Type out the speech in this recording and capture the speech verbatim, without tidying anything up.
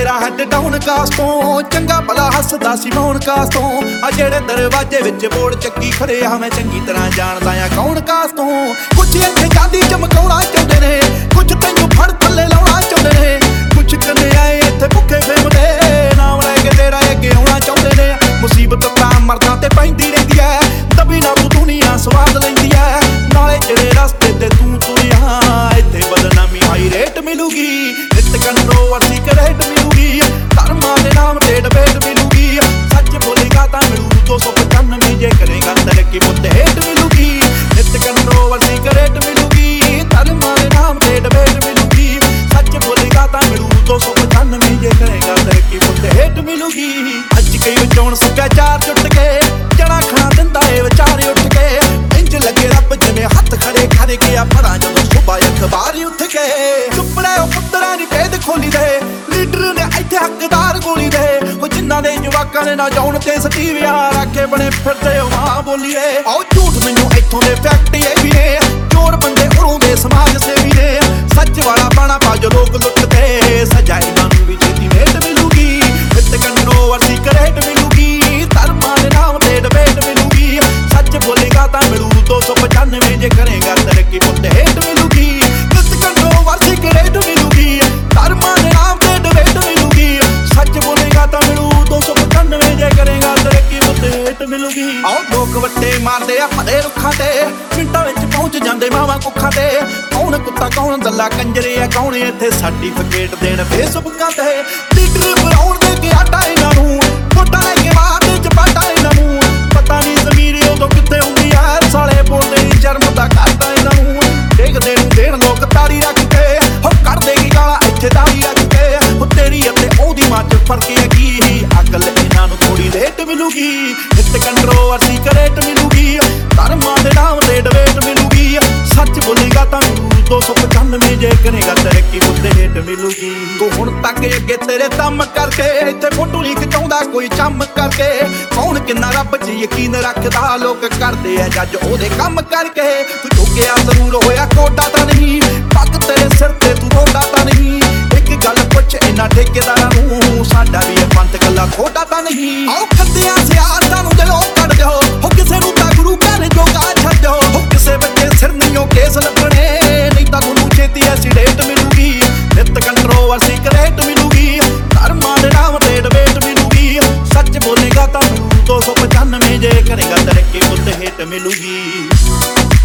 मेरा had down cast तो चंगा भला हसदा सी मौन कास्ट तो आ जेड़े दरवाजे विच बोर्ड चक्की खड़े आ मैं चंगी तरह जानदा आ कौन कास्ट तो कुछ इत्थे गादी चमकाउणा चाहुंदे ने कुछ तैनूं फड़ थल्ले लाउणा चाहुंदे ने कुछ कन्ने आए इत्थे भुखे फेमदे नाम लै के तेरा अगे आउणा चाहुंदे ने मुसीबत तां मरदा ते पैंदी रहिंदी ऐ दबी ना तूं दुनिया स्वाद लैंदी ऐ नाले जेड़े रस्ते ते तूं तुरिया इत्थे बदनामी हाई रेट मिलूगी नित कंट्रोवर्सी करेट मिलूगी धर्मां दे नाम ते डिबेट मिलूगी सच बोलेगा तां मिलू दो सौ पचानवे जे करेगा तरक्की पुत्त हेट मिलूगी नित कंट्रोवर्सी करेट मिलूगी धर्मां दे नाम ते डिबेट मिलूगी सच बोलेगा तां मिलू दो सौ पचानवे जे करेगा तरक्की पुत्त हेट मिलूगी अज कई विचों सका चार जुट के जड़ा खाना दिंदा ए विचारे उठ के इंज लगे रब जिवें हथ खड़े कर गया पढ़ा जदों सुबह अखबार उठ के चुपड़े पुत्तरां दी भेद खोली दे लीडर ने इत्थे हकदार गोली दे ओ जिन्हां दे जवाकां ने ना जाउण ते सटीव यार आखे बने फिरदे ओ मां बोलीए आओ झूठ मैनूं इत्थों दे फैक्ट ए भी ने चोर बंदे उरों दे समाज सेवी ने सच वाला बाणा पा जो लोग लुटदे सजा इन्हां नूं भी छेती भेट मिलूगी नित कंट्रोवर्सी करेट मिलूगी धर्मां दे नाम ते डिबेट मिलूगी सच बोलेगा तां मिलू दो सौ पचानवे जे करेगा तरक्की पुत्त हेट मिलूगी नित कंट्रोवर्सी करेट मिलूगी धर्मां दे नाम ते डिबेट मिलूगी सच बोलेगा तां मिलू दो सौ पचानवे जे करेगा तरक्की पुत्त हेट मिलूगी आओ लोक वट्टे मारदे आ भले रुखां ते मिंटां विच पहुंच जांदे मावां कुखां ते कौन कुत्ता कौन दल्ला कंजरे आ कौन इत्थे सर्टिफिकेट देण फेसबुकां ते लीडर बनाउण दे के आटा इन्हां नूं वोटां ले के मारदे चपाटा इन्हां नूं पता नहीं ज़मीर उदों कित्थे हुंदी आ साले बोलदे नी शर्म दा घाटा इन्हां नूं देखदे नूं देण लोक ताड़ी रख के हो कढदे की गालां इत्थे ताड़ी रख के हो तेरी अते ओहदी मां च फर्क है की अकल इन्हां नूं थोड़ी लेट मिलूगी नित कंट्रोवर्सी करेट मिलूगी धर्मां दे नाम ते डिबेट मिलूगी सच बोलेगा तां दो सौ पचानवे जे करेगा तरक्की पुत्त हेट मिलूगी तू हुण तक अगे तेरे दम करके इत्थे फोटो नहीं खिचाउंदा कोई चम करके कौन किन्ना रब च यकीन रखदा लोक करदे आ जज ओहदे कम करके तू झुकिया जरूर होया कोडा तां नहीं पग तेरे सिर ते तू रोंदा तां नहीं एक गल पुछ इन्हां ठेकेदारां नूं साडा भी ए पंत गल्ला खोटा तां नहीं आओ खद्दियां सियासतां नूं दिलों कढ दिओ हो किसे नूं तां गुरु घर जोगा छੱਡ दिओ हो किसे बच्चे सिर नहीं केस लगणे नहीं तां तूं छेती एसीडेट मिलूगी नित कंट्रोवर्सी करेट मिलूगी धर्मां दे नाम ते डिबेट मिलूगी सच बोलेगा तां दो सौ पचानवे जे करेगा तरक्की पुत्त हेट मिलूगी।